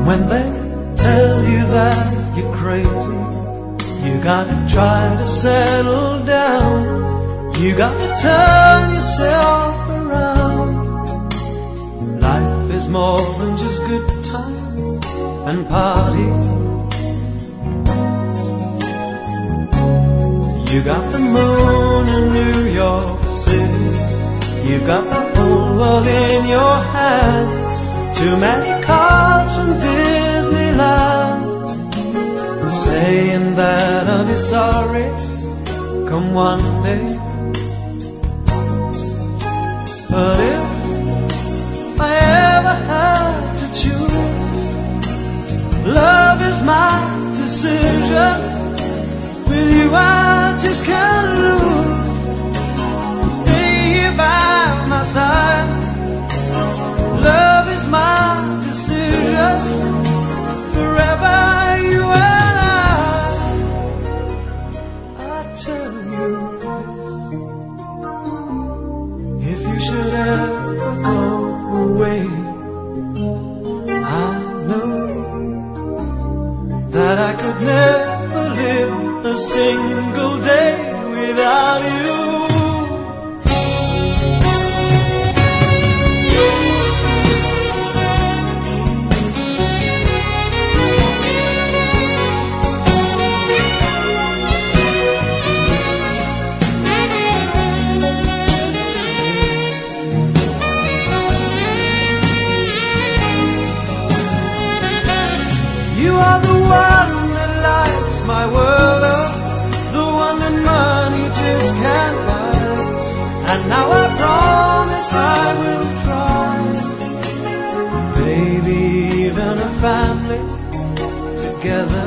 When they tell you that you're crazy, you gotta try to settle down. You gotta turn yourself around. Life is more than just good times and parties. You got the moon in New York City. You've got the whole world in your hands. Too many cards from Disneyland, saying that I'll be sorry come one day. But if I ever had to choose, love is my decision. With you I just can't lose. Stay here by my side. Love is my decision. Forever you and I tell you this. If you should ever go away, I know that I could never live a single day without you. You are the one that lights my world up, the one that money just can't buy. And now I promise I will try. Maybe even a family together.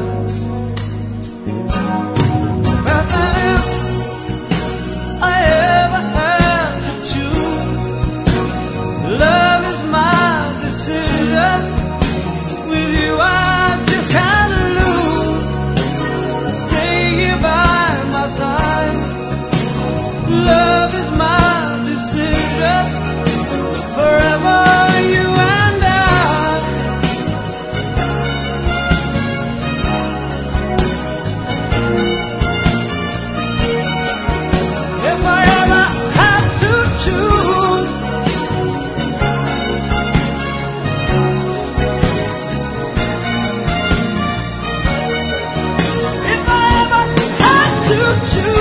But if I ever had to choose, love is my decision. With you I just can't lose. Stay here by my side. Love is my decision. Forever you and I. If I ever had to choose, if I ever had to choose.